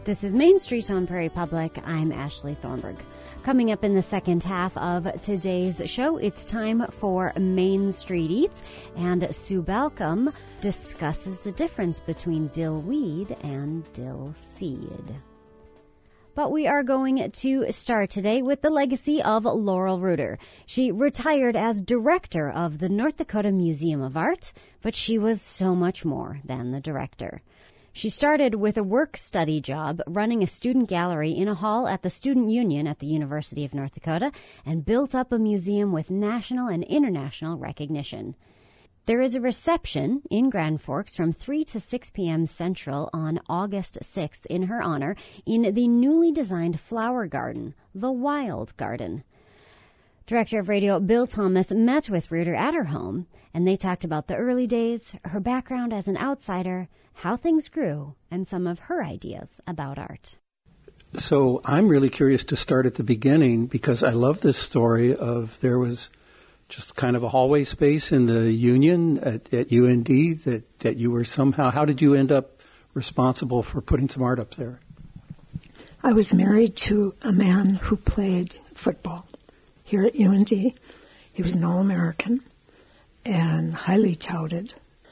This is Main Street on Prairie Public. I'm Ashley Thornburg. Coming up in the second half of today's show, it's time for Main Street Eats, and Sue Balcom discusses the difference between dill weed and dill seed. But we are going to start today with the legacy of Laurel Reuter. She retired as director of the North Dakota Museum of Art, but she was so much more than the director. She started with a work-study job running a student gallery in a hall at the Student Union at the University of North Dakota and built up a museum with national and international recognition. There is a reception in Grand Forks from 3 to 6 p.m. Central on August 6th in her honor in the newly designed flower garden, the Wild Garden. Director of Radio Bill Thomas met with Reuter at her home, and they talked about the early days, her background as an outsider, how things grew, and some of her ideas about art. So I'm really curious to start at the beginning because I love this story of there was just kind of a hallway space in the Union at UND that you were somehow, how did you end up responsible for putting some art up there? I was married to a man who played football here at UND. He was an All-American and highly touted.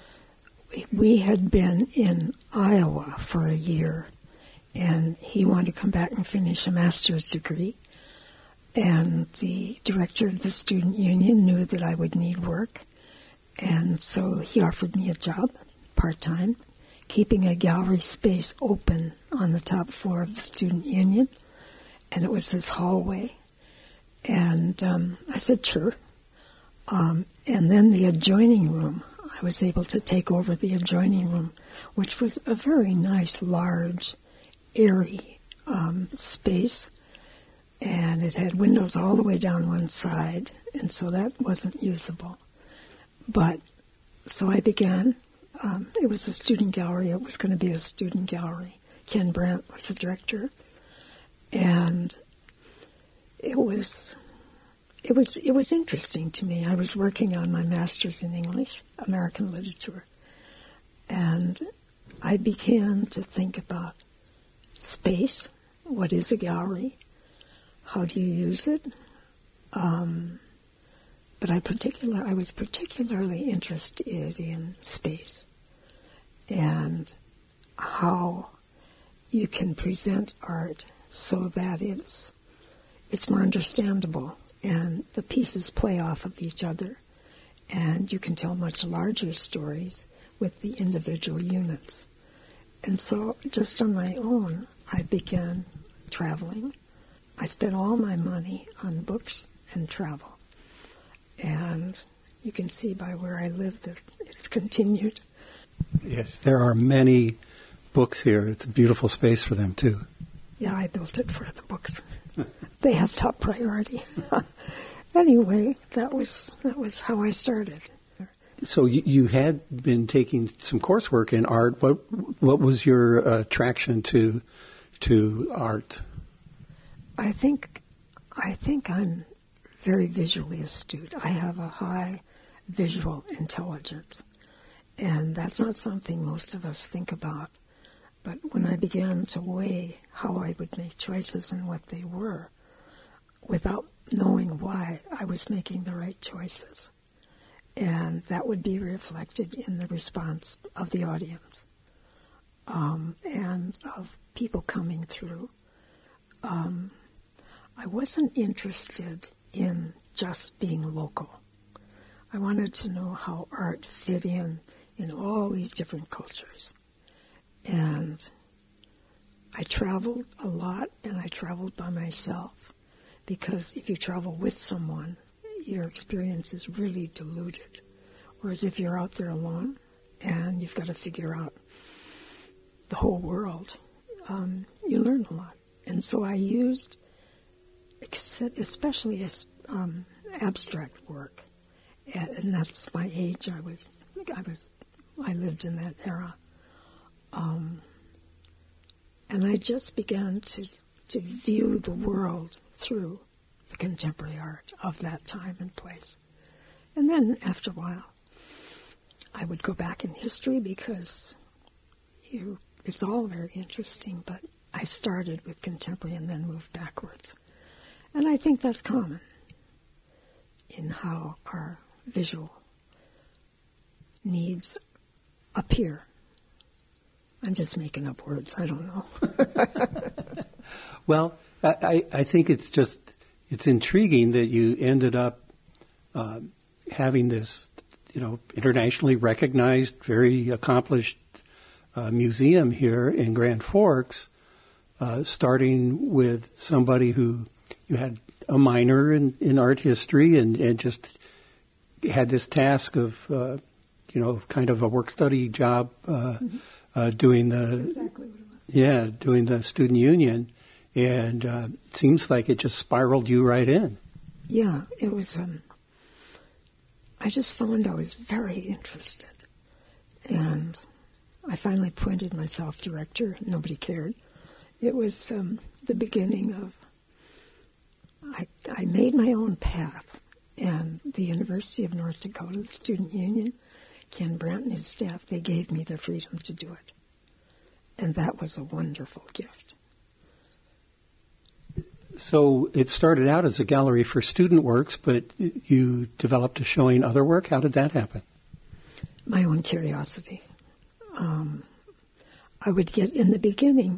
We had been in Iowa for a year, and he wanted to come back and finish a master's degree. And the director of the Student Union knew that I would need work, and so he offered me a job, part-time, keeping a gallery space open on the top floor of the Student Union, and it was this hallway. And I said, sure. And then the adjoining room, I was able to take over the adjoining room, which was a very nice, large, airy space. And it had windows all the way down one side, and so that wasn't usable. But, so I began. It was a student gallery. It was going to be a student gallery. Ken Brandt was the director. And it was interesting to me. I was working on my master's in English, American literature, and I began to think about space. What is a gallery? How do you use it? But I was particularly interested in space and how you can present art so that it's more understandable and the pieces play off of each other, and you can tell much larger stories with the individual units. And so just on my own, I began traveling. I spent all my money on books and travel. And you can see by where I live that it's continued. Yes, there are many books here. It's a beautiful space for them, too. Yeah, I built it for the books. They have top priority. Anyway, that was how I started. So you had been taking some coursework in art. What was your attraction to art? I think I'm very visually astute. I have a high visual intelligence, and that's not something most of us think about. But when I began to weigh how I would make choices and what they were, without knowing why I was making the right choices, and that would be reflected in the response of the audience and of people coming through. I wasn't interested in just being local. I wanted to know how art fit in all these different cultures. And I traveled a lot, and I traveled by myself, because if you travel with someone, your experience is really diluted. Whereas if you're out there alone and you've got to figure out the whole world, you learn a lot. And so I used, especially as abstract work, and that's my age. I lived in that era, and I just began to view the world through the contemporary art of that time and place. And then after a while, I would go back in history because it's all very interesting, but I started with contemporary and then moved backwards. And I think that's common in how our visual needs appear. I'm just making up words. I don't know. Well, I think it's intriguing that you ended up having this, internationally recognized, very accomplished museum here in Grand Forks, starting with somebody who you had a minor in art history and just had this task of, kind of a work study job doing the That's exactly what it was. doing the student union, and it seems like it just spiraled you right in. Yeah, it was. I just found I was very interested, and I finally appointed myself director. Nobody cared. It was the beginning of. I made my own path, and the University of North Dakota, the Student Union, Ken Brandt and his staff, they gave me the freedom to do it. And that was a wonderful gift. So it started out as a gallery for student works, but you developed a showing other work. How did that happen? My own curiosity. I would get, in the beginning,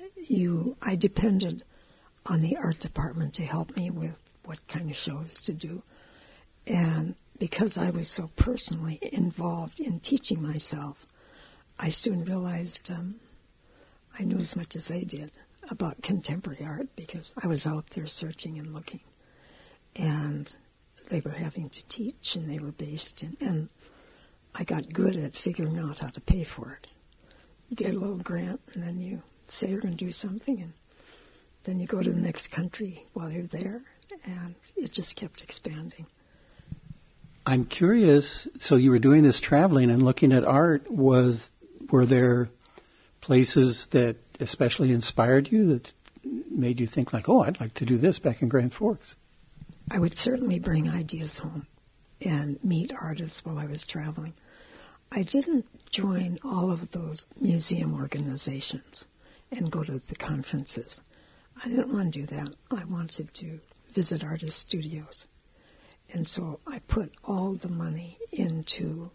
I depended on the art department to help me with what kind of shows to do. And because I was so personally involved in teaching myself, I soon realized I knew as much as they did about contemporary art because I was out there searching and looking. And they were having to teach, and they were based in, and I got good at figuring out how to pay for it. You get a little grant, and then you say you're going to do something, and then you go to the next country while you're there, and it just kept expanding. I'm curious, so you were doing this traveling and looking at art. Were there places that especially inspired you, that made you think like, oh, I'd like to do this back in Grand Forks? I would certainly bring ideas home and meet artists while I was traveling. I didn't join all of those museum organizations and go to the conferences. I didn't want to do that. I wanted to visit artist studios. And so I put all the money into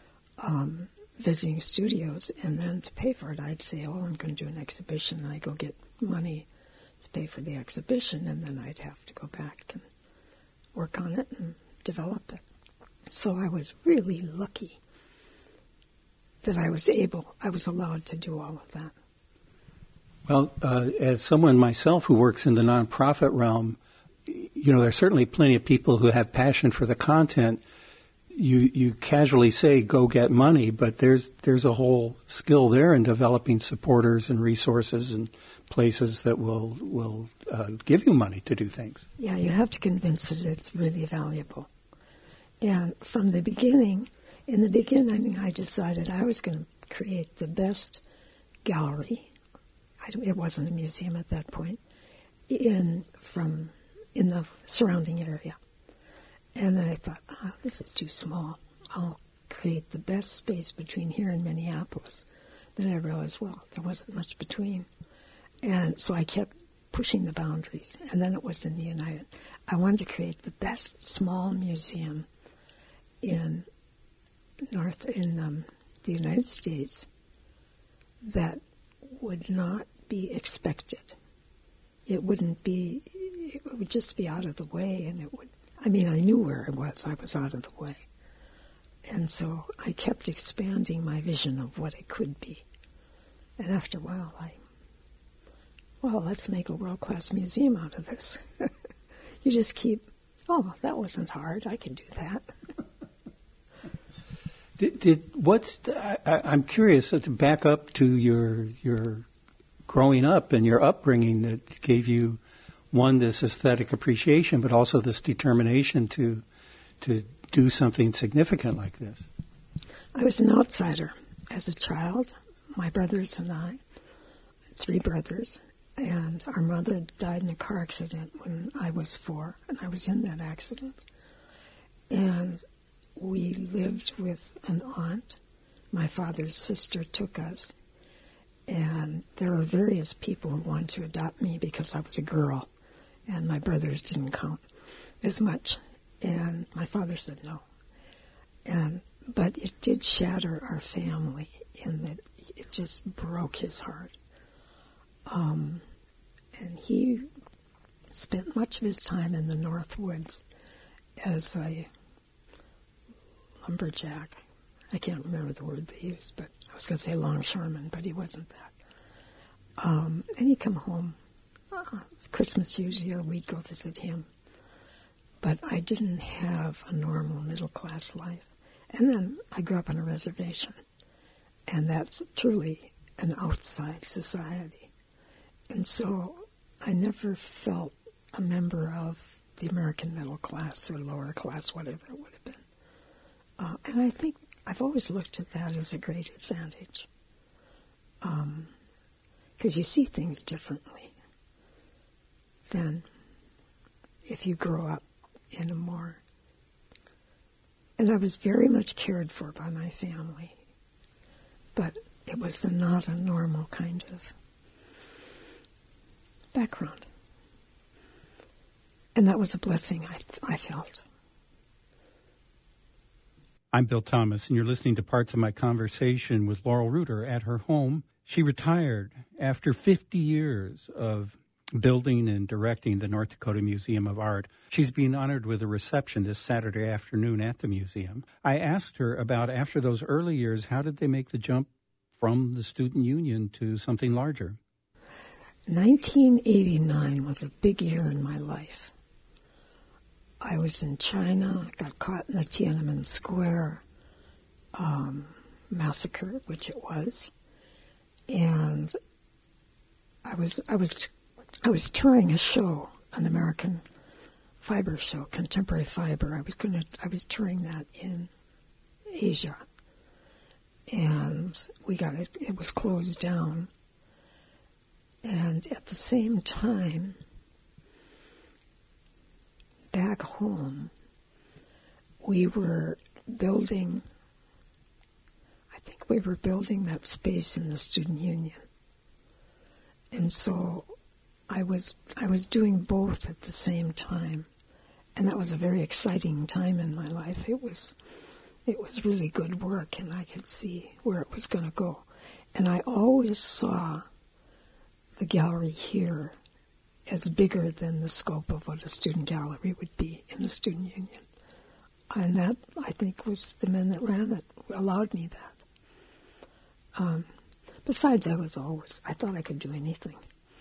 visiting studios, and then to pay for it, I'd say, oh, I'm going to do an exhibition, and I'd go get money to pay for the exhibition, and then I'd have to go back and work on it and develop it. So I was really lucky that I was allowed to do all of that. Well, as someone myself who works in the nonprofit realm, there's certainly plenty of people who have passion for the content. You casually say, go get money, but there's a whole skill there in developing supporters and resources and places that will give you money to do things. Yeah, you have to convince it it's really valuable. And from the beginning, I decided I was going to create the best gallery. It wasn't a museum at that point, in the surrounding area. And then I thought, this is too small. I'll create the best space between here and Minneapolis. Then I realized, there wasn't much between. And so I kept pushing the boundaries. And then it was I wanted to create the best small museum in the United States that would not be expected. It would just be out of the way, and I knew where I was out of the way. And so I kept expanding my vision of what it could be. And after a while, let's make a world-class museum out of this. You just keep, that wasn't hard, I could do that. I'm curious to back up to your growing up and your upbringing that gave you, one, this aesthetic appreciation, but also this determination to do something significant like this. I was an outsider as a child. My brothers and I, 3 brothers, and our mother died in a car accident when I was 4, and I was in that accident. And we lived with an aunt. My father's sister took us, And there were various people who wanted to adopt me because I was a girl, and my brothers didn't count as much. And my father said no. But it did shatter our family in that it just broke his heart. And he spent much of his time in the North Woods as a lumberjack. I can't remember the word they used, but I was going to say longshoreman, but he wasn't that. And he'd come home Christmas usually, or we'd go visit him. But I didn't have a normal middle-class life. And then I grew up on a reservation, and that's truly an outside society. And so I never felt a member of the American middle class or lower class, whatever it would have been. And I think I've always looked at that as a great advantage, because you see things differently than if you grow up in a more... And I was very much cared for by my family, but it was not a normal kind of background. And that was a blessing I felt. I'm Bill Thomas, and you're listening to parts of my conversation with Laurel Reuter at her home. She retired after 50 years of building and directing the North Dakota Museum of Art. She's being honored with a reception this Saturday afternoon at the museum. I asked her about, after those early years, how did they make the jump from the student union to something larger? 1989 was a big year in my life. I was in China, got caught in the Tiananmen Square massacre, which it was, and I was touring a show, an American fiber show, contemporary fiber. I was touring that in Asia, and it was closed down. And at the same time, back home, we were building that space in the student union. And so I was doing both at the same time. And that was a very exciting time in my life. It was really good work, and I could see where it was going to go. And I always saw the gallery here as bigger than the scope of what a student gallery would be in a student union. And that, I think, was the men that ran it allowed me that. Besides, I thought I could do anything.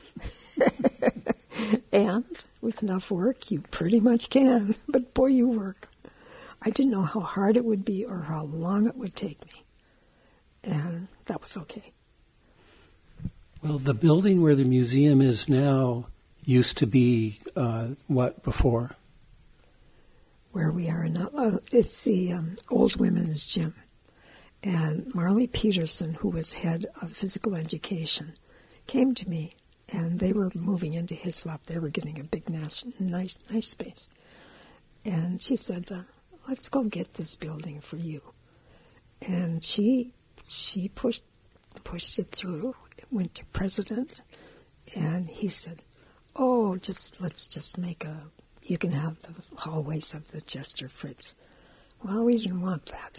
And with enough work, you pretty much can. But boy, you work. I didn't know how hard it would be or how long it would take me. And that was okay. Well, the building where the museum is now used to be what before? Where we are now, it's the old women's gym. And Marley Peterson, who was head of physical education, came to me, and they were moving into Hislop. They were getting a big, nice space. And she said, let's go get this building for you. And she pushed it through. It went to president, and he said, let's just make you can have the hallways of the Chester Fritz. Well, we didn't want that.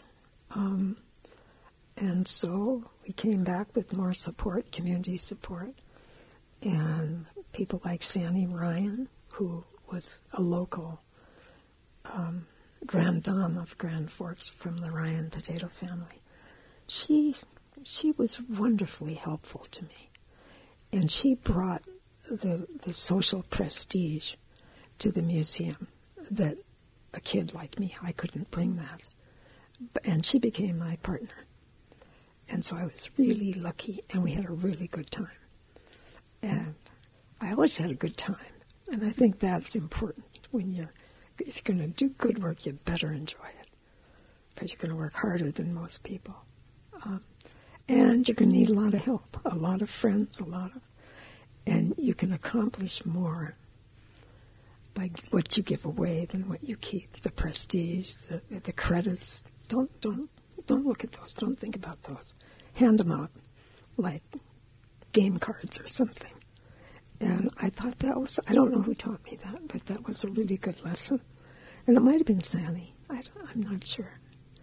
And so we came back with more support, community support, and people like Sandy Ryan, who was a local grand dame of Grand Forks from the Ryan potato family. She was wonderfully helpful to me, and she brought the social prestige to the museum that a kid like me, I couldn't bring that. And she became my partner. And so I was really lucky, and we had a really good time. And I always had a good time. And I think that's important. If you're going to do good work, you better enjoy it, because you're going to work harder than most people. And you're going to need a lot of help, a lot of friends, and you can accomplish more by what you give away than what you keep. The prestige, the credits. Don't look at those. Don't think about those. Hand them out like game cards or something. And I thought that was, I don't know who taught me that, but that was a really good lesson. And it might have been Sanny. I'm not sure.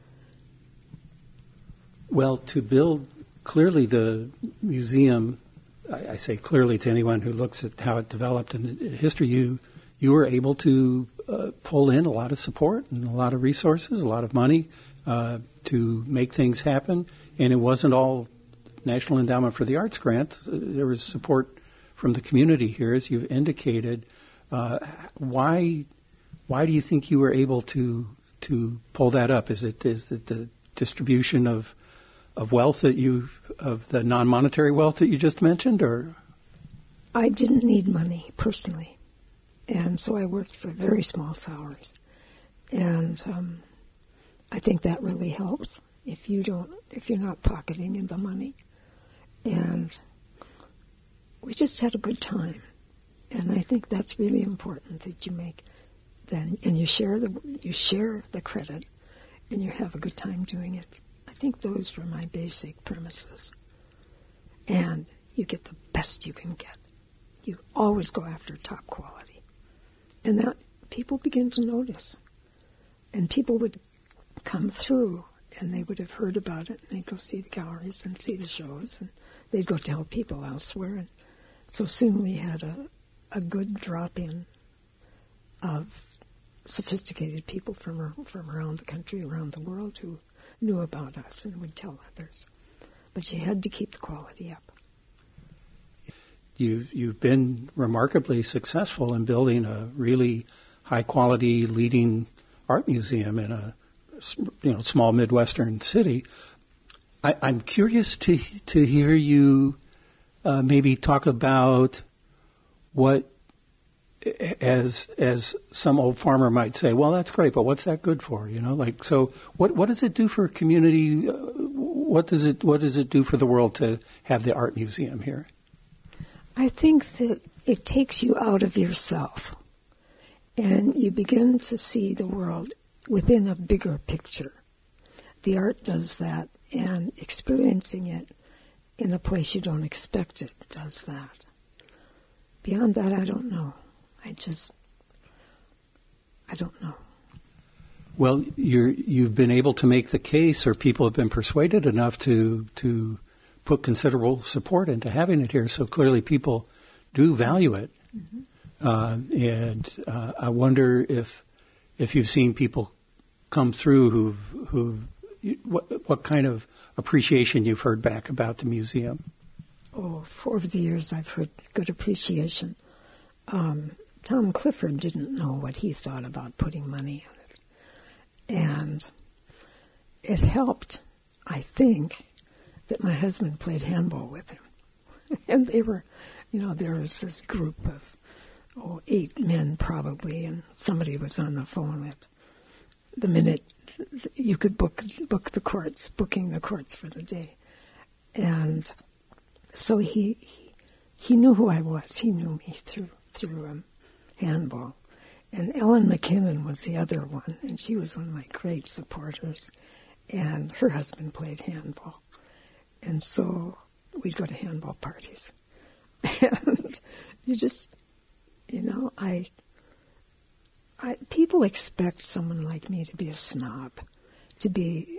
Well, to build, clearly the museum, I say clearly to anyone who looks at how it developed in the history, you were able to pull in a lot of support and a lot of resources, a lot of money to make things happen. And it wasn't all National Endowment for the Arts grant. There was support from the community here, as you've indicated. Why do you think you were able to pull that up? Is it the distribution of wealth of the non-monetary wealth that you just mentioned, or? I didn't need money personally, and so I worked for very small salaries, and I think that really helps if you're not pocketing in the money. And we just had a good time, and I think that's really important, that you make then, and you share the credit, and you have a good time doing it. I think those were my basic premises. And you get the best you can get. You always go after top quality. And that people begin to notice. And people would come through, and they would have heard about it, and they'd go see the galleries and see the shows, and they'd go tell people elsewhere. And so soon we had a good drop-in of sophisticated people from around the country, around the world, who knew about us and would tell others. But you had to keep the quality up. You've been remarkably successful in building a really high-quality, leading art museum in a small Midwestern city. I'm curious to hear you maybe talk about what, as some old farmer might say, well, that's great, but what's that good for? So what does it do for a community? What does it do for the world to have the art museum here? I think that it takes you out of yourself, and you begin to see the world within a bigger picture. The art does that, and experiencing it in a place you don't expect it does that. Beyond that, I don't know. I don't know. Well, you've been able to make the case, or people have been persuaded enough to put considerable support into having it here. So clearly, people do value it, and I wonder if you've seen people come through what kind of appreciation you've heard back about the museum. Oh, over the years, I've heard good appreciation. Tom Clifford didn't know what he thought about putting money in it. And it helped, I think, that my husband played handball with him. And they were, there was this group of, 8 men probably, and somebody was on the phone at the minute you could booking the courts for the day. And so he knew who I was. He knew me through handball. And Ellen McKinnon was the other one, and she was one of my great supporters. And her husband played handball. And so we'd go to handball parties. And you just, people expect someone like me to be a snob, to be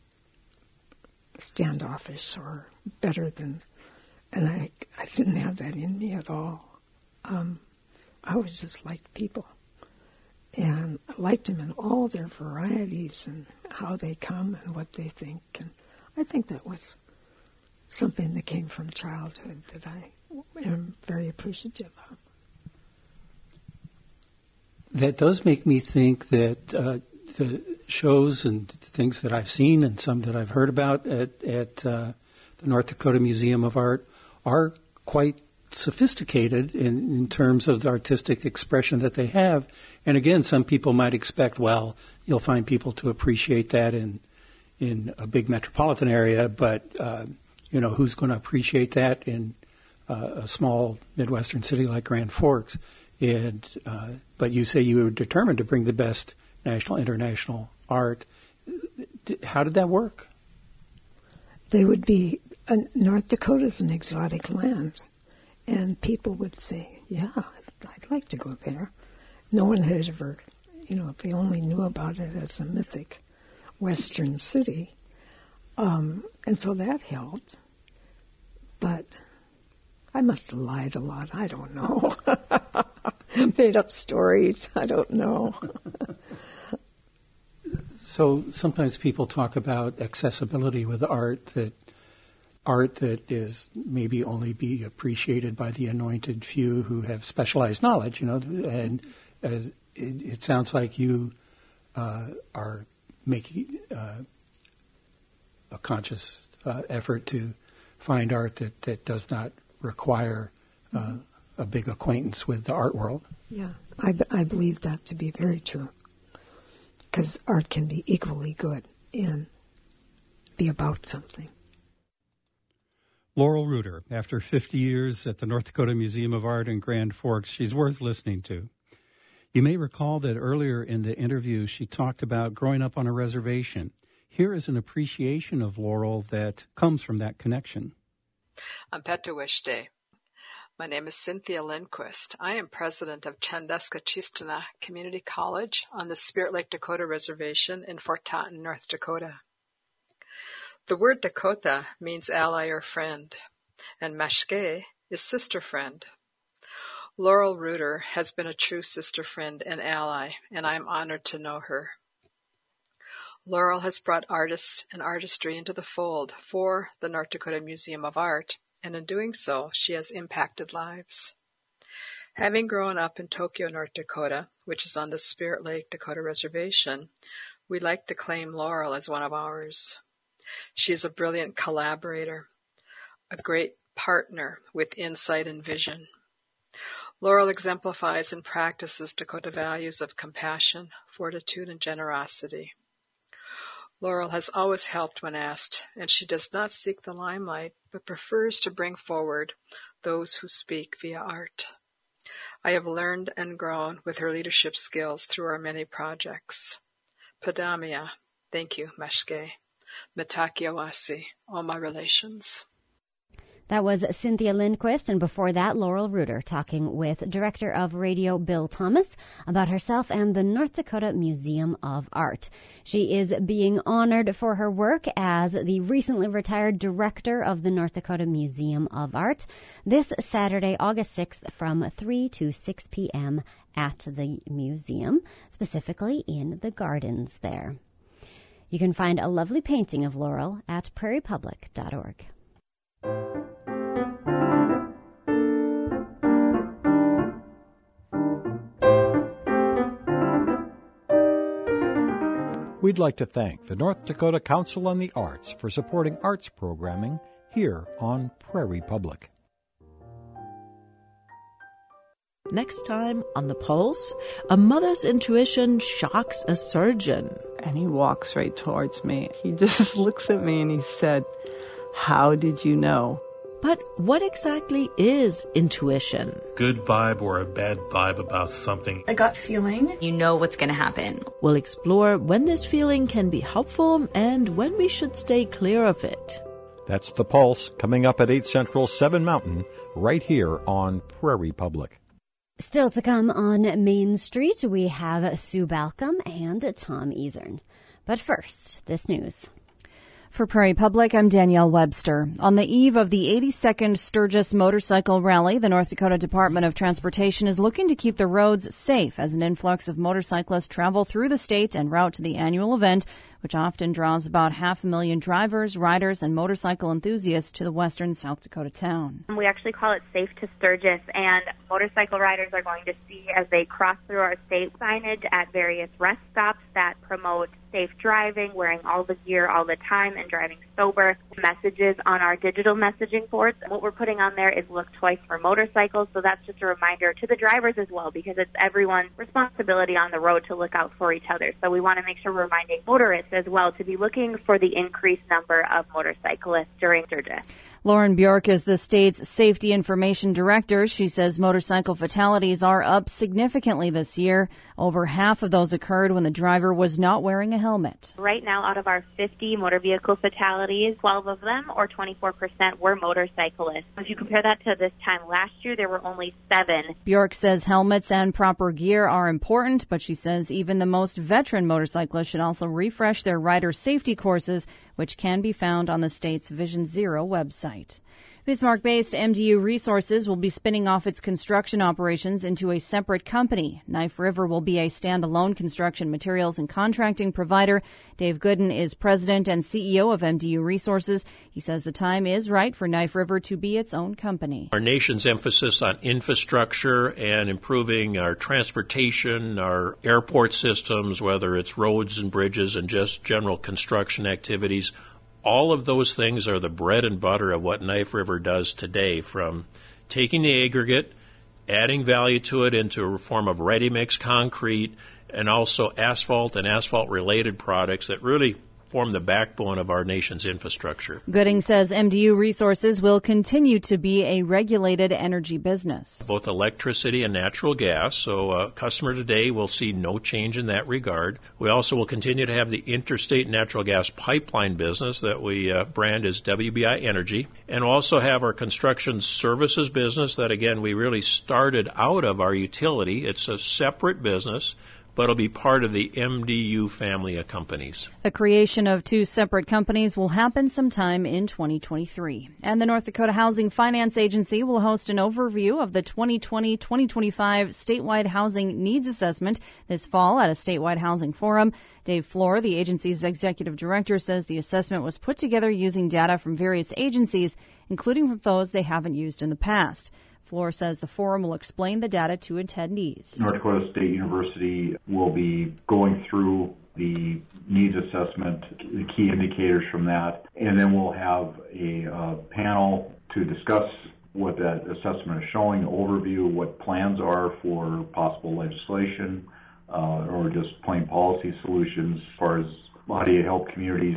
standoffish or better than, and I didn't have that in me at all. I was just liked people, and I liked them in all their varieties and how they come and what they think, and I think that was something that came from childhood that I am very appreciative of. That does make me think that the shows and things that I've seen and some that I've heard about at the North Dakota Museum of Art are quite sophisticated in terms of the artistic expression that they have. And again, some people might expect, well, you'll find people to appreciate that in a big metropolitan area, but who's going to appreciate that in a small Midwestern city like Grand Forks? And but you say you were determined to bring the best national, international art. How did that work? They would be North Dakota is an exotic land, and people would say, yeah, I'd like to go there. No one had ever, they only knew about it as a mythic western city. And so that helped. But I must have lied a lot. I don't know. Made up stories. I don't know. So sometimes people talk about accessibility with art that is maybe only be appreciated by the anointed few who have specialized knowledge, and as it sounds like you are making a conscious effort to find art that does not require a big acquaintance with the art world. Yeah, I believe that to be very true. Because art can be equally good and be about something. Laurel Reuter, after 50 years at the North Dakota Museum of Art in Grand Forks, she's worth listening to. You may recall that earlier in the interview she talked about growing up on a reservation. Here is an appreciation of Laurel that comes from that connection. I'm Petawishte. My name is Cynthia Lindquist. I am president of Chandeska-Chistana Community College on the Spirit Lake Dakota Reservation in Fort Totten, North Dakota. The word Dakota means ally or friend, and Mashke is sister friend. Laurel Reuter has been a true sister friend and ally, and I am honored to know her. Laurel has brought artists and artistry into the fold for the North Dakota Museum of Art, and in doing so, she has impacted lives. Having grown up in Tokyo, North Dakota, which is on the Spirit Lake Dakota Reservation, we like to claim Laurel as one of ours. She is a brilliant collaborator, a great partner with insight and vision. Laurel exemplifies and practices Dakota values of compassion, fortitude, and generosity. Laurel has always helped when asked, and she does not seek the limelight, but prefers to bring forward those who speak via art. I have learned and grown with her leadership skills through our many projects. Padamia, thank you, Mashke. Mitakiawasi, all my relations. That was Cynthia Lindquist, and before that, Laurel Reuter talking with Director of Radio Bill Thomas about herself and the North Dakota Museum of Art. She is being honored for her work as the recently retired Director of the North Dakota Museum of Art this Saturday, August 6th from 3 to 6 p.m. at the museum, specifically in the gardens there. You can find a lovely painting of Laurel at prairiepublic.org. We'd like to thank the North Dakota Council on the Arts for supporting arts programming here on Prairie Public. Next time on The Pulse, a mother's intuition shocks a surgeon. And he walks right towards me. He just looks at me and he said, "How did you know?" But what exactly is intuition? Good vibe or a bad vibe about something. A gut feeling. You know what's going to happen. We'll explore when this feeling can be helpful and when we should stay clear of it. That's The Pulse, coming up at 8 Central, 7 Mountain, right here on Prairie Public. Still to come on Main Street, we have Sue Balcom and Tom Easern. But first, this news. For Prairie Public, I'm Danielle Webster. On the eve of the 82nd Sturgis Motorcycle Rally, the North Dakota Department of Transportation is looking to keep the roads safe as an influx of motorcyclists travel through the state en route to the annual event, which often draws about 500,000 drivers, riders, and motorcycle enthusiasts to the western South Dakota town. We actually call it Safe to Sturgis, and motorcycle riders are going to see as they cross through our state signage at various rest stops that promote safe driving, wearing all the gear all the time, and driving sober. Messages on our digital messaging boards. What we're putting on there is look twice for motorcycles, so that's just a reminder to the drivers as well, because it's everyone's responsibility on the road to look out for each other. So we want to make sure we're reminding motorists as well to be looking for the increased number of motorcyclists during Sturgis. Lauren Bjork is the state's safety information director. She says motorcycle fatalities are up significantly this year. Over half of those occurred when the driver was not wearing a helmet. Right now, out of our 50 motor vehicle fatalities, 12 of them, or 24%, were motorcyclists. If you compare that to this time last year, there were only 7. Bjork says helmets and proper gear are important, but she says even the most veteran motorcyclists should also refresh their rider safety courses, which can be found on the state's Vision Zero website. Bismarck-based MDU Resources will be spinning off its construction operations into a separate company. Knife River will be a standalone construction materials and contracting provider. Dave Gooden is president and CEO of MDU Resources. He says the time is right for Knife River to be its own company. Our nation's emphasis on infrastructure and improving our transportation, our airport systems, whether it's roads and bridges and just general construction activities, all of those things are the bread and butter of what Knife River does today, from taking the aggregate, adding value to it into a form of ready-mix concrete, and also asphalt and asphalt-related products that really form the backbone of our nation's infrastructure. Gooding says MDU Resources will continue to be a regulated energy business. Both electricity and natural gas, so a customer today will see no change in that regard. We also will continue to have the interstate natural gas pipeline business that we brand as WBI Energy, and also have our construction services business that, again, we really started out of our utility. It's a separate business, but it'll be part of the MDU family of companies. The creation of 2 separate companies will happen sometime in 2023. And the North Dakota Housing Finance Agency will host an overview of the 2020-2025 statewide housing needs assessment this fall at a statewide housing forum. Dave Floor, the agency's executive director, says the assessment was put together using data from various agencies, including from those they haven't used in the past. Floor says the forum will explain the data to attendees. North Dakota State University will be going through the needs assessment, the key indicators from that, and then we'll have a panel to discuss what that assessment is showing, overview, what plans are for possible legislation or just plain policy solutions as far as how do you help communities,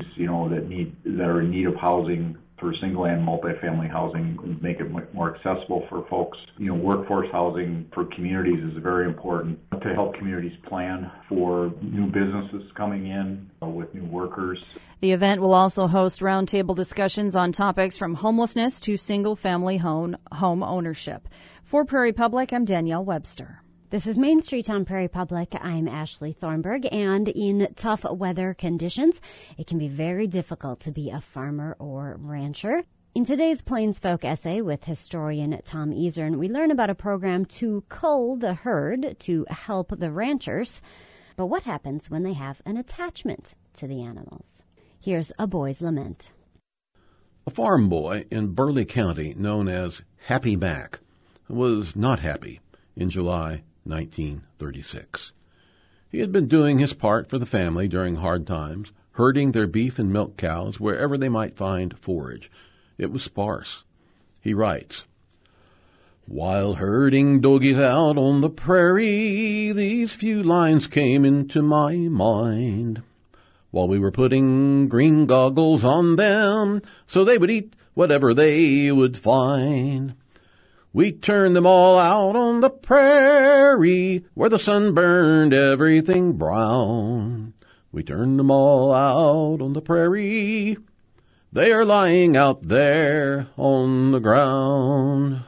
that are in need of housing for single and multifamily housing and make it more accessible for folks. Workforce housing for communities is very important to help communities plan for new businesses coming in with new workers. The event will also host roundtable discussions on topics from homelessness to single-family home ownership. For Prairie Public, I'm Danielle Webster. This is Main Street on Prairie Public. I'm Ashley Thornburg, and in tough weather conditions, it can be very difficult to be a farmer or rancher. In today's Plains Folk essay with historian Tom Ezern, we learn about a program to cull the herd to help the ranchers. But what happens when they have an attachment to the animals? Here's A Boy's Lament. A farm boy in Burleigh County known as Happy Mac was not happy in July 1936. He had been doing his part for the family during hard times, herding their beef and milk cows wherever they might find forage. It was sparse. He writes, "While herding doggies out on the prairie, these few lines came into my mind. While we were putting green goggles on them, so they would eat whatever they would find. We turned them all out on the prairie, where the sun burned everything brown. We turned them all out on the prairie. They are lying out there on the ground."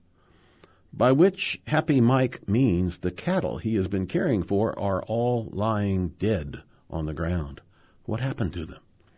By which Happy Mike means the cattle he has been caring for are all lying dead on the ground. What happened to them?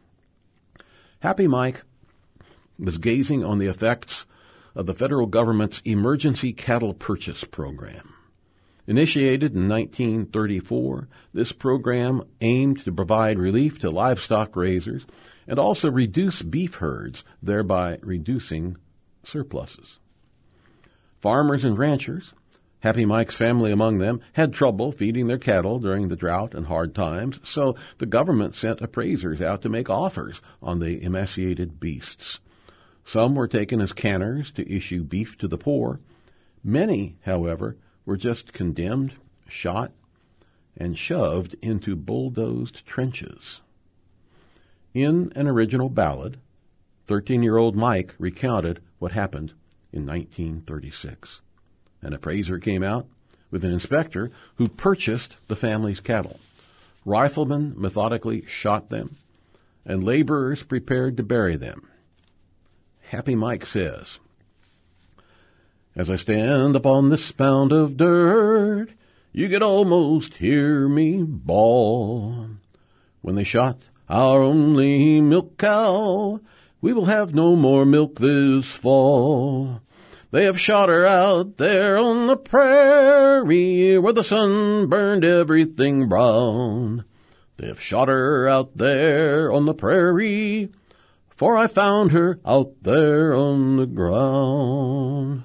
Happy Mike was gazing on the effects of the federal government's Emergency Cattle Purchase Program. Initiated in 1934, this program aimed to provide relief to livestock raisers and also reduce beef herds, thereby reducing surpluses. Farmers and ranchers, Happy Mike's family among them, had trouble feeding their cattle during the drought and hard times, so the government sent appraisers out to make offers on the emaciated beasts. Some were taken as canners to issue beef to the poor. Many, however, were just condemned, shot, and shoved into bulldozed trenches. In an original ballad, 13-year-old Mike recounted what happened in 1936. An appraiser came out with an inspector who purchased the family's cattle. Riflemen methodically shot them, and laborers prepared to bury them. Happy Mike says, "As I stand upon this mound of dirt, you could almost hear me bawl. When they shot our only milk cow, we will have no more milk this fall. They have shot her out there on the prairie where the sun burned everything brown. They have shot her out there on the prairie, for I found her out there on the ground."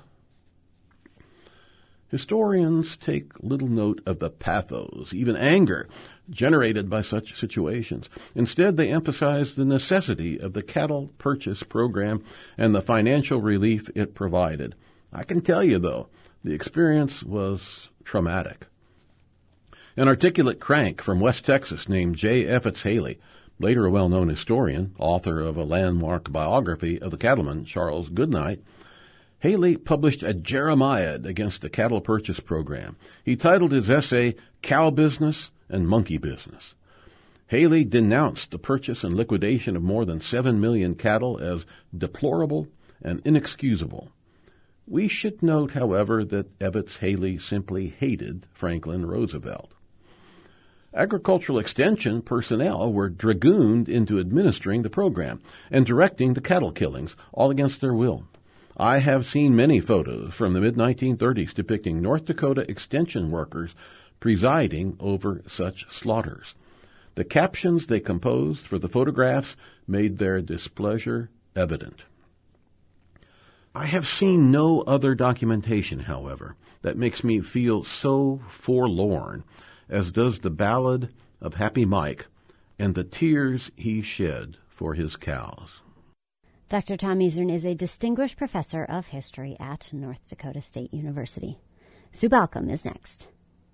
Historians take little note of the pathos, even anger, generated by such situations. Instead, they emphasize the necessity of the cattle purchase program and the financial relief it provided. I can tell you, though, the experience was traumatic. An articulate crank from West Texas named J. Evetts Haley, later a well-known historian, author of a landmark biography of the cattleman Charles Goodnight, Haley published a Jeremiad against the cattle purchase program. He titled his essay, "Cow Business and Monkey Business." Haley denounced the purchase and liquidation of more than 7 million cattle as deplorable and inexcusable. We should note, however, that Evetts Haley simply hated Franklin Roosevelt. Agricultural extension personnel were dragooned into administering the program and directing the cattle killings, all against their will. I have seen many photos from the mid-1930s depicting North Dakota extension workers presiding over such slaughters. The captions they composed for the photographs made their displeasure evident. I have seen no other documentation, however, that makes me feel so forlorn as does the ballad of Happy Mike and the tears he shed for his cows. Dr. Tom Isern is a distinguished professor of history at North Dakota State University. Sue Balcom is next.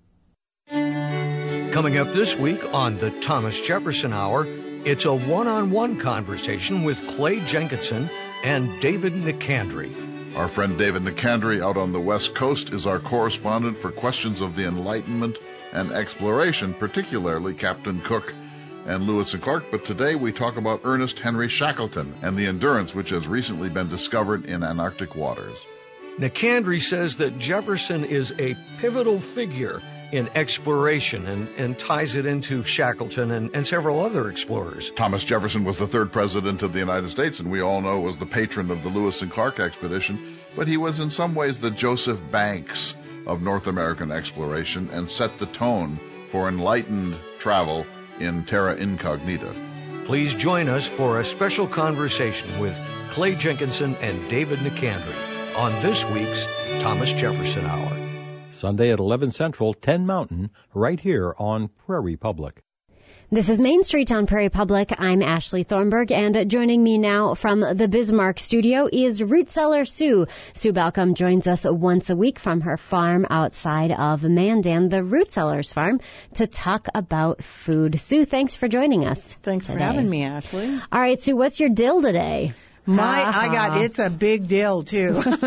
Coming up this week on the Thomas Jefferson Hour, it's a one-on-one conversation with Clay Jenkinson and David Nicandri. Our friend David Nicandri out on the West Coast is our correspondent for questions of the Enlightenment and exploration, particularly Captain Cook and Lewis and Clark. But today we talk about Ernest Henry Shackleton and the Endurance, which has recently been discovered in Antarctic waters. Nicandri says that Jefferson is a pivotal figure in exploration and ties it into Shackleton and several other explorers. Thomas Jefferson was the third president of the United States, and we all know was the patron of the Lewis and Clark expedition, but he was in some ways the Joseph Banks of North American exploration and set the tone for enlightened travel in terra incognita. Please join us for a special conversation with Clay Jenkinson and David Nicandri on this week's Thomas Jefferson Hour. Sunday at 11 Central, 10 Mountain, right here on Prairie Public. This is Main Street on Prairie Public. I'm Ashley Thornburg, and joining me now from the Bismarck studio is Root Cellar Sue. Sue Balcom joins us once a week from her farm outside of Mandan, the Root Cellars farm, to talk about food. Sue, thanks for joining us. Thanks today. for having me, Ashley. All right, Sue, what's your dill today? It's a big deal, too. I'm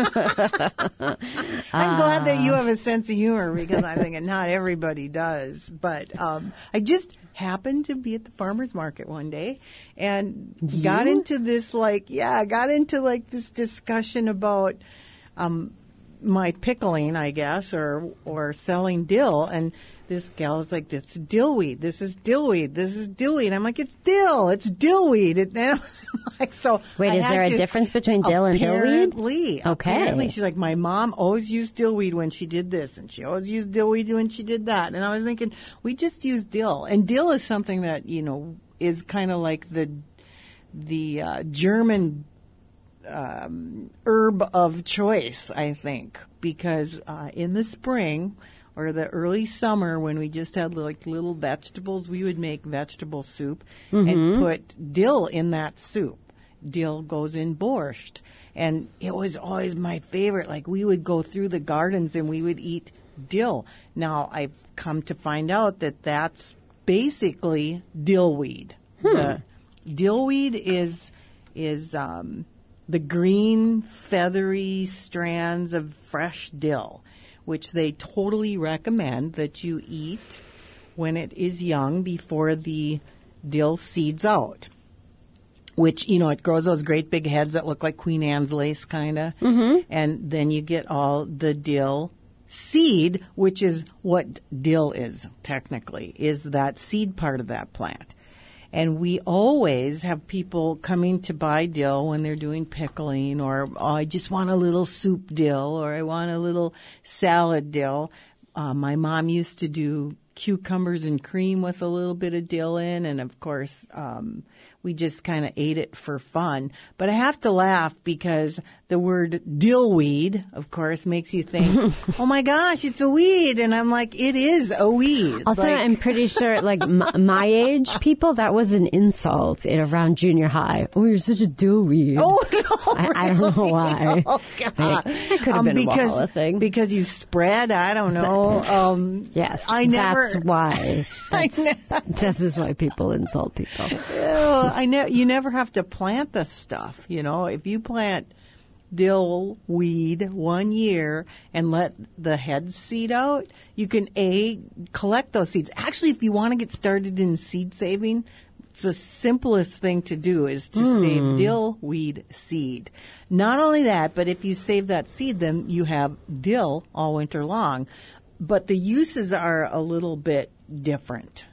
glad that you have a sense of humor because I'm thinking not everybody does. But I just happened to be at the farmer's market one day and got into this this discussion about my pickling, I guess, or selling dill. And this gal is like, this is dillweed. This is dillweed. This is dillweed. I'm like, it's dill. It's dillweed. And I'm like, so wait, is there a difference between dill and dillweed? Okay. Apparently, she's like, my mom always used dillweed when she did this, and she always used dillweed when she did that. And I was thinking, we just use dill, and dill is something that is kind of like the German herb of choice, I think, because in the spring or the early summer when we just had like little vegetables, we would make vegetable soup and put dill in that soup. Dill goes in borscht. And it was always my favorite. Like, we would go through the gardens and we would eat dill. Now, I've come to find out that that's basically dillweed. The dillweed is the green feathery strands of fresh dill, which they totally recommend that you eat when it is young before the dill seeds out. Which, it grows those great big heads that look like Queen Anne's lace, kind of. Mm-hmm. And then you get all the dill seed, which is what dill is, technically, is that seed part of that plant. And we always have people coming to buy dill when they're doing pickling, or I just want a little soup dill, or I want a little salad dill. My mom used to do cucumbers and cream with a little bit of dill in, and of course, we just kind of ate it for fun. But I have to laugh because the word dillweed, of course, makes you think, oh my gosh, it's a weed. And I'm like, it is a weed. Also, I'm pretty sure, my age people, that was an insult around junior high. Oh, you're such a dillweed. Oh, no. I don't know why. Oh, God. It could have been a Walla thing. Because you spread, I don't know. Yes, that's why. This is why people insult people. You never have to plant the stuff. If you plant dill weed 1 year and let the heads seed out, you can collect those seeds. Actually, if you want to get started in seed saving, it's the simplest thing to do is to save dill weed seed. Not only that, but if you save that seed, then you have dill all winter long. But the uses are a little bit different.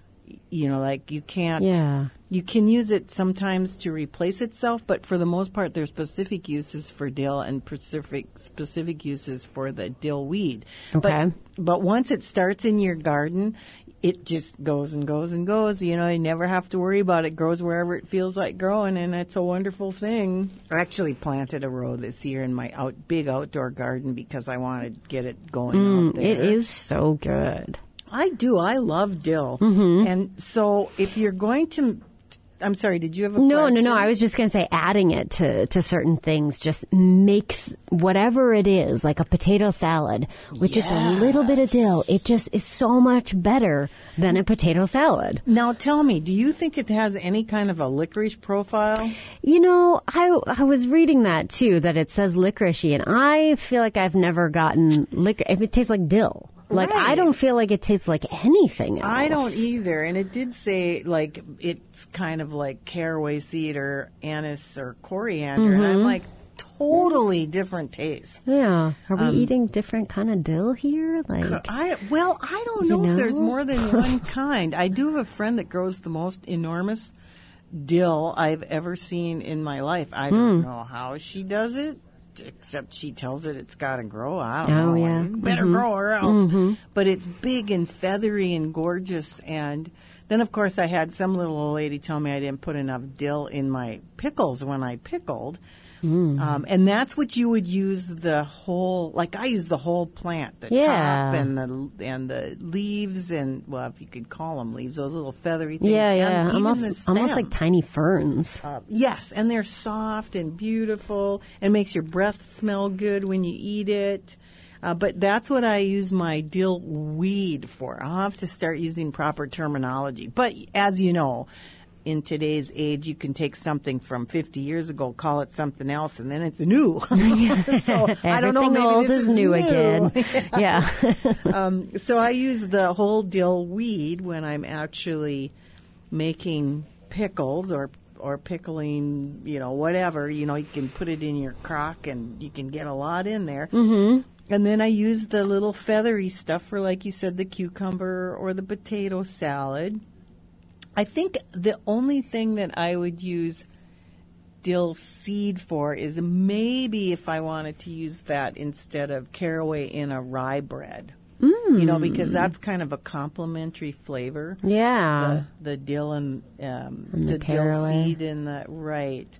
You can't. Yeah. You can use it sometimes to replace itself, but for the most part, there's specific uses for dill and specific uses for the dill weed. Okay. But once it starts in your garden, it just goes and goes and goes. You never have to worry about it. It grows wherever it feels like growing, and it's a wonderful thing. I actually planted a row this year in my big outdoor garden because I wanted to get it going out there. It is so good. I do. I love dill. Mm-hmm. And so if you're going to... I'm sorry, did you have a question? No. I was just going to say adding it to certain things just makes whatever it is, like a potato salad, with just a little bit of dill, it just is so much better than a potato salad. Now tell me, do you think it has any kind of a licorice profile? I was reading that too, that it says licoricey, and I feel like I've never gotten licorice. It tastes like dill. Right. I don't feel like it tastes like anything else. I don't either. And it did say, it's kind of like caraway seed or anise or coriander. Mm-hmm. And I'm like, totally different taste. Yeah. Are we eating different kind of dill here? I don't know if there's more than one kind. I do have a friend that grows the most enormous dill I've ever seen in my life. I don't know how she does it. Except she tells it it's got to grow. I don't know. Yeah. You better grow or else. Mm-hmm. But it's big and feathery and gorgeous. And then, of course, I had some little old lady tell me I didn't put enough dill in my pickles when I pickled. And that's what you would use the whole, I use the whole plant, the top and the leaves and, if you could call them leaves, those little feathery things. Yeah. Almost like tiny ferns. Yes, and they're soft and beautiful and makes your breath smell good when you eat it. But that's what I use my dill weed for. I'll have to start using proper terminology. But as you know, in today's age, you can take something from 50 years ago, call it something else, and then it's new. So I don't know. Everything maybe old this is new again. Yeah. So I use the whole dill weed when I'm actually making pickles or pickling, whatever. You can put it in your crock, and you can get a lot in there. Mm-hmm. And then I use the little feathery stuff for, like you said, the cucumber or the potato salad. I think the only thing that I would use dill seed for is maybe if I wanted to use that instead of caraway in a rye bread. Because that's kind of a complementary flavor. Yeah. The dill and the dill seed and the right.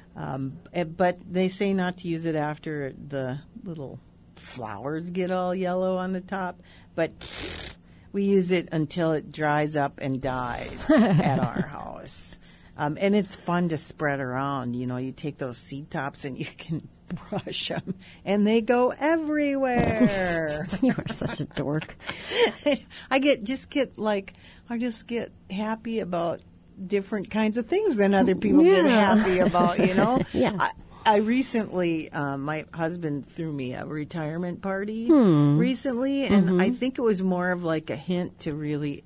But they say not to use it after the little flowers get all yellow on the top. But we use it until it dries up and dies at our house. And it's fun to spread around. You take those seed tops and you can brush them, and they go everywhere. You are such a dork. I just get happy about different kinds of things than other people get happy about, you know? Yeah. I recently, my husband threw me a retirement party recently, and I think it was more of like a hint to really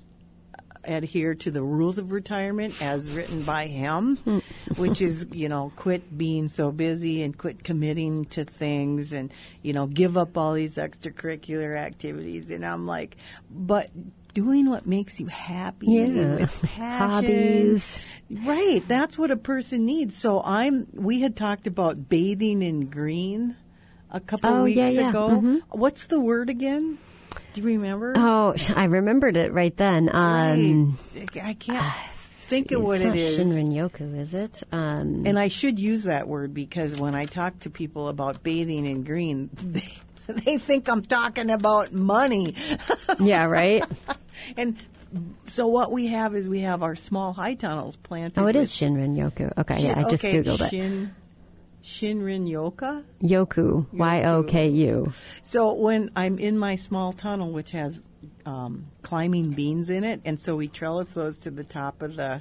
adhere to the rules of retirement as written by him, which is, you know, quit being so busy and quit committing to things and, you know, give up all these extracurricular activities. And I'm like, but doing what makes you happy with passion. Hobbies. Right. That's what a person needs. So we had talked about bathing in green a couple weeks ago. What's the word again? Do you remember? Oh, I remembered it right then. I can't think of what it is. Shinrin-yoku, is it? And I should use that word because when I talk to people about bathing in green, they think I'm talking about money. Yeah, right? And so what we have is we have our small high tunnels planted. Oh, it is Shinrin-yoku. Okay, I just Googled it. Shinrin-yoka? Yoku, Y-O-K-U. So when I'm in my small tunnel, which has climbing beans in it, and so we trellis those to the top of the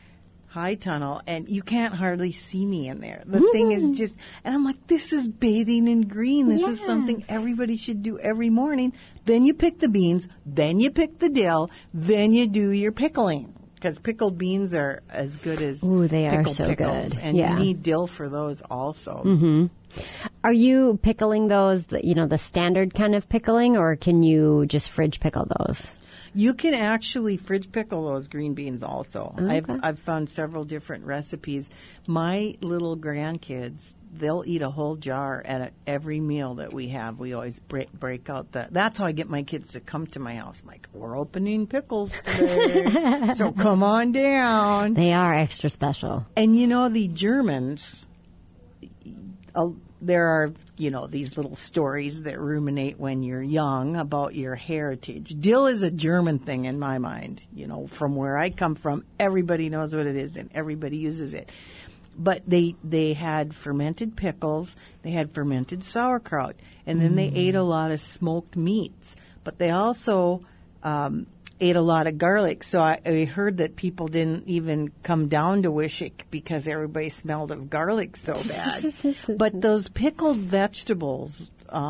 high tunnel, and you can't hardly see me in there. The thing is just, and I'm like, this is bathing in green. This is something everybody should do every morning. Then you pick the beans, then you pick the dill, then you do your pickling. Because pickled beans are as good as they are pickled so pickles, good. and you need dill for those also. Mm-hmm. Are you pickling those, the standard kind of pickling, or can you just fridge pickle those? You can actually fridge pickle those green beans also. Okay. I've found several different recipes. My little grandkids, they'll eat a whole jar at every meal that we have. We always break out that's how I get my kids to come to my house. I'm like, we're opening pickles today, so come on down. They are extra special. And you know, the Germans, there are, these little stories that ruminate when you're young about your heritage. Dill is a German thing in my mind. From where I come from, everybody knows what it is and everybody uses it. But they had fermented pickles, they had fermented sauerkraut, and then they ate a lot of smoked meats. But they also ate a lot of garlic. So I heard that people didn't even come down to Wishick because everybody smelled of garlic so bad. But those pickled vegetables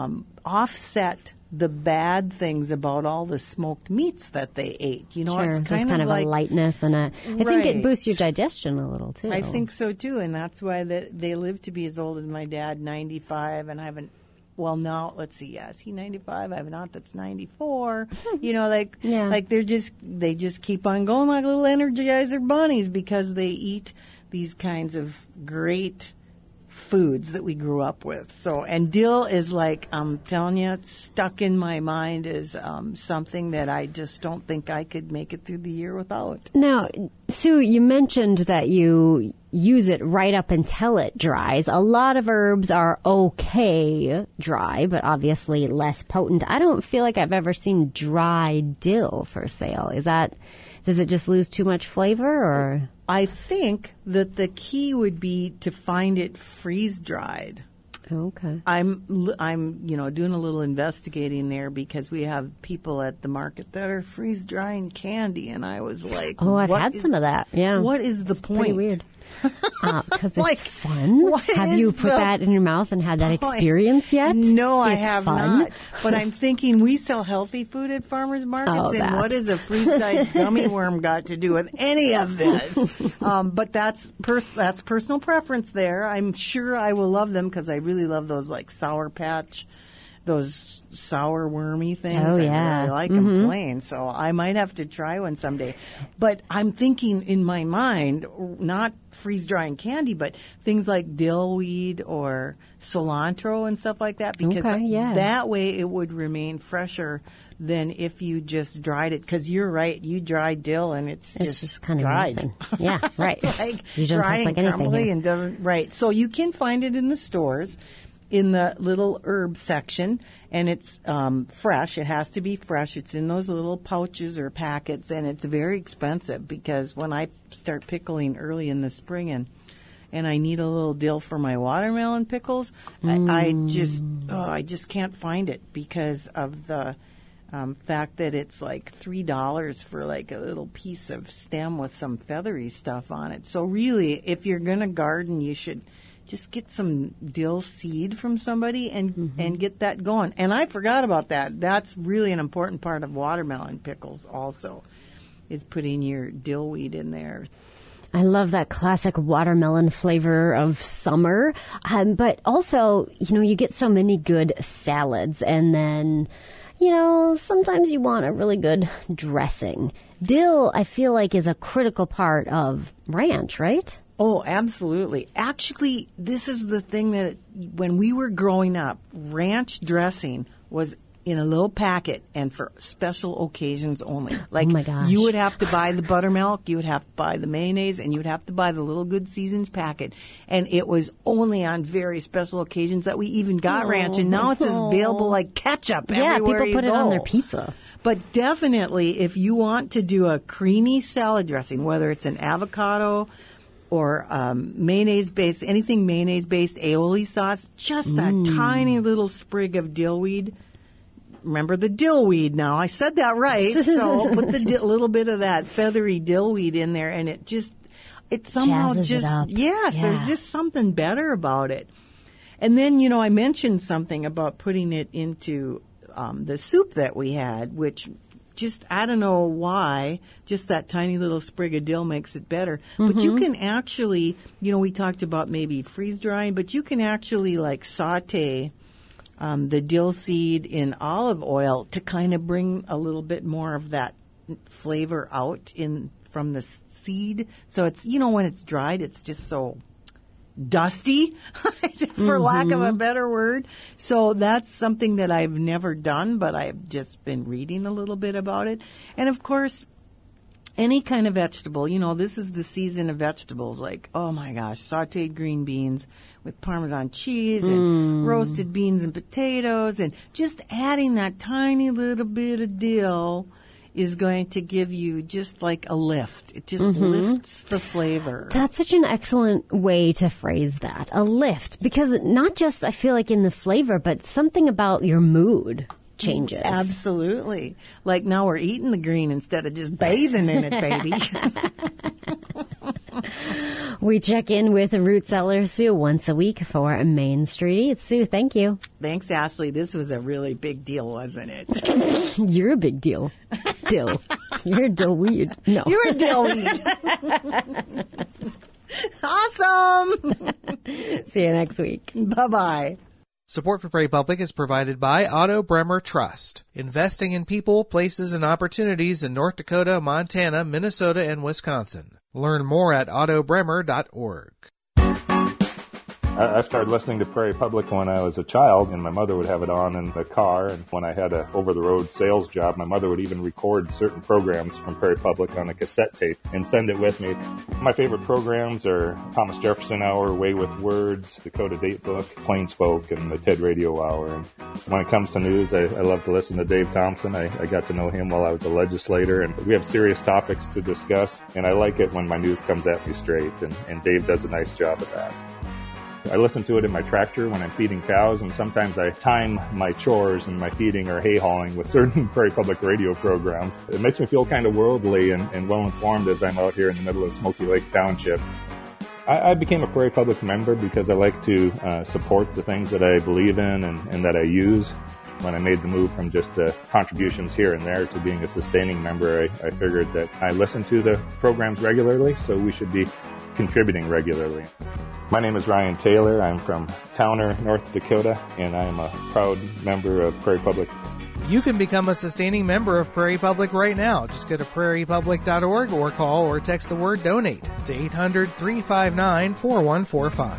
offset the bad things about all the smoked meats that they ate. Sure, it's kind of like a lightness and I think it boosts your digestion a little too. I think so too, and that's why they live to be as old as my dad, 95, and I haven't. Well, now let's see. Yeah, is he 95? I have an aunt that's 94. Like they just keep on going like little Energizer bunnies because they eat these kinds of great foods that we grew up with. So, and dill is like, I'm telling you, it's stuck in my mind as something that I just don't think I could make it through the year without. Now, Sue, you mentioned that you use it right up until it dries. A lot of herbs are okay dry, but obviously less potent. I don't feel like I've ever seen dry dill for sale. Does it just lose too much flavor, or? I think that the key would be to find it freeze dried. Okay. I'm doing a little investigating there because we have people at the market that are freeze drying candy, and I was like, "Oh, I've had some of that." Yeah. What is the point? Pretty weird. Because it's fun. Have you put that in your mouth and had that experience yet? No, I have not. But I'm thinking we sell healthy food at farmers markets, and what has a freeze-dried gummy worm got to do with any of this? But that's personal preference there. I'm sure I will love them because I really love those like Sour Patch, those sour wormy things. Oh, yeah. I really like them plain, so I might have to try one someday. But I'm thinking in my mind, not freeze-drying candy, but things like dillweed or cilantro and stuff like that, because that way it would remain fresher than if you just dried it. Because you're right, you dry dill and it's just kind dried. Of nothing. Yeah, right. It's like you don't dry taste like and anything crumbly here. and doesn't, right. So you can find it in the stores in the little herb section, and it's fresh. It has to be fresh. It's in those little pouches or packets, and it's very expensive because when I start pickling early in the spring and I need a little dill for my watermelon pickles, I just can't find it because of the fact that it's like $3 for like a little piece of stem with some feathery stuff on it. So really, if you're going to garden, you should just get some dill seed from somebody and get that going. And I forgot about that. That's really an important part of watermelon pickles also, is putting your dill weed in there. I love that classic watermelon flavor of summer. But also, you get so many good salads, and then, sometimes you want a really good dressing. Dill, I feel like, is a critical part of ranch, right? Oh, absolutely. Actually, this is the thing that when we were growing up, ranch dressing was in a little packet and for special occasions only. Like, oh my gosh. You would have to buy the buttermilk, you would have to buy the mayonnaise, and you would have to buy the Little Good Seasons packet. And it was only on very special occasions that we even got ranch. And now it's available like ketchup everywhere you go. Yeah, people put it on their pizza. But definitely, if you want to do a creamy salad dressing, whether it's an avocado or mayonnaise-based, anything mayonnaise-based, aioli sauce, just that tiny little sprig of dill weed. Remember the dill weed now. I said that right. So put the little bit of that feathery dill weed in there, and it somehow jazzes just, it up. Yes, there's just something better about it. And then, I mentioned something about putting it into the soup that we had, which just, I don't know why, just that tiny little sprig of dill makes it better. But you can actually, we talked about maybe freeze drying, but you can actually like saute the dill seed in olive oil to kind of bring a little bit more of that flavor out from the seed. So it's, when it's dried, it's just so dusty, for lack of a better word. So that's something that I've never done, but I've just been reading a little bit about it. And of course, any kind of vegetable, this is the season of vegetables, like, oh my gosh, sauteed green beans with Parmesan cheese and roasted beans and potatoes, and just adding that tiny little bit of dill is going to give you just like a lift. It just lifts the flavor. That's such an excellent way to phrase that, a lift, because not just, I feel like, in the flavor, but something about your mood changes. Absolutely. Like now we're eating the green instead of just bathing in it, baby. We check in with root cellar Sue once a week for Main Street Eats. Sue, thank you. Thanks, Ashley. This was a really big deal, wasn't it? You're a big deal. Dill. You're a dill weed. No. You're a dill weed. Awesome. See you next week. Bye-bye. Support for Prairie Public is provided by Otto Bremer Trust, investing in people, places, and opportunities in North Dakota, Montana, Minnesota, and Wisconsin. Learn more at ottobremer.org. I started listening to Prairie Public when I was a child, and my mother would have it on in the car. And when I had a over-the-road sales job, my mother would even record certain programs from Prairie Public on a cassette tape and send it with me. My favorite programs are Thomas Jefferson Hour, Way with Words, Dakota Date Book, Plains Folk, and the TED Radio Hour. And when it comes to news, I love to listen to Dave Thompson. I got to know him while I was a legislator, and we have serious topics to discuss. And I like it when my news comes at me straight, and Dave does a nice job of that. I listen to it in my tractor when I'm feeding cows, and sometimes I time my chores and my feeding or hay hauling with certain Prairie Public radio programs. It makes me feel kind of worldly and well-informed as I'm out here in the middle of Smoky Lake Township. I became a Prairie Public member because I like to support the things that I believe in and that I use. When I made the move from just the contributions here and there to being a sustaining member, I figured that I listen to the programs regularly, so we should be contributing regularly. My name is Ryan Taylor. I'm from Towner, North Dakota, and I am a proud member of Prairie Public. You can become a sustaining member of Prairie Public right now. Just go to prairiepublic.org or call or text the word donate to 800-359-4145.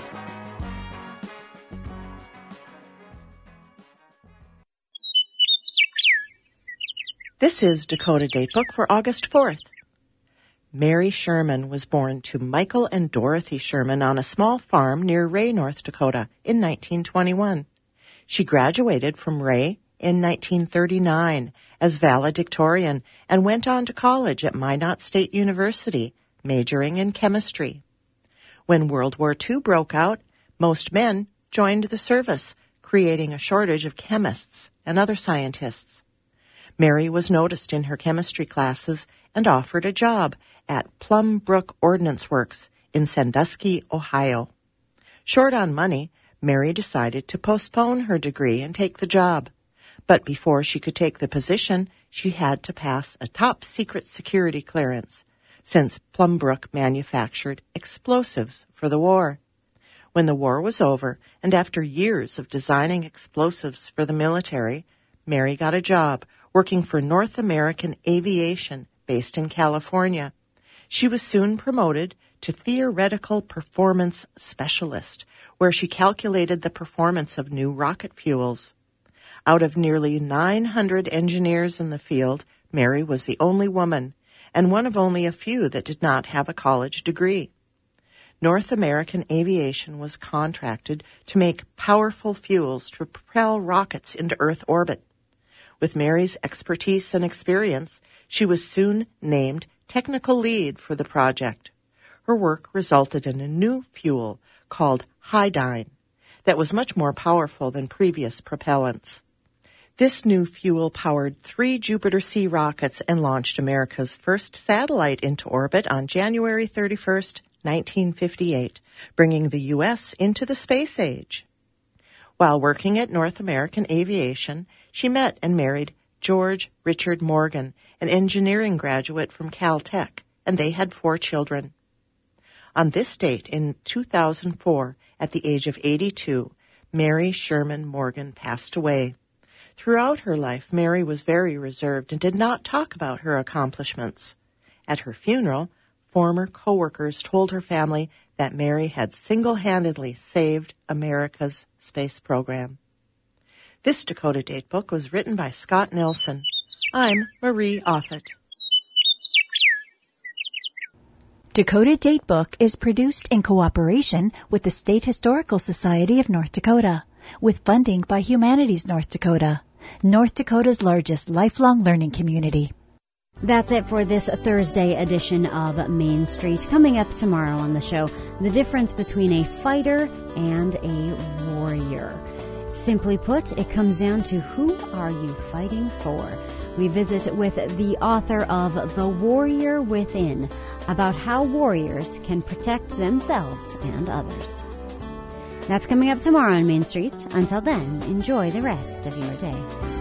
This is Dakota Datebook for August 4th. Mary Sherman was born to Michael and Dorothy Sherman on a small farm near Ray, North Dakota in 1921. She graduated from Ray in 1939 as valedictorian and went on to college at Minot State University, majoring in chemistry. When World War II broke out, most men joined the service, creating a shortage of chemists and other scientists. Mary was noticed in her chemistry classes and offered a job at Plum Brook Ordnance Works in Sandusky, Ohio. Short on money, Mary decided to postpone her degree and take the job. But before she could take the position, she had to pass a top-secret security clearance, since Plum Brook manufactured explosives for the war. When the war was over, and after years of designing explosives for the military, Mary got a job working for North American Aviation, based in California. She was soon promoted to Theoretical Performance Specialist, where she calculated the performance of new rocket fuels. Out of nearly 900 engineers in the field, Mary was the only woman, and one of only a few that did not have a college degree. North American Aviation was contracted to make powerful fuels to propel rockets into Earth orbit. With Mary's expertise and experience, she was soon named technical lead for the project. Her work resulted in a new fuel called Hydyne that was much more powerful than previous propellants. This new fuel powered 3 Jupiter-C rockets and launched America's first satellite into orbit on January 31st, 1958, bringing the U.S. into the space age. While working at North American Aviation, she met and married George Richard Morgan, an engineering graduate from Caltech, and they had 4 children. On this date in 2004, at the age of 82, Mary Sherman Morgan passed away. Throughout her life, Mary was very reserved and did not talk about her accomplishments. At her funeral, former co-workers told her family that Mary had single-handedly saved America's space program. This Dakota Datebook was written by Scott Nelson. I'm Marie Offit. Dakota Datebook is produced in cooperation with the State Historical Society of North Dakota, with funding by Humanities North Dakota, North Dakota's largest lifelong learning community. That's it for this Thursday edition of Main Street. Coming up tomorrow on the show, the difference between a fighter and a warrior. Simply put, it comes down to who are you fighting for? We visit with the author of The Warrior Within about how warriors can protect themselves and others. That's coming up tomorrow on Main Street. Until then, enjoy the rest of your day.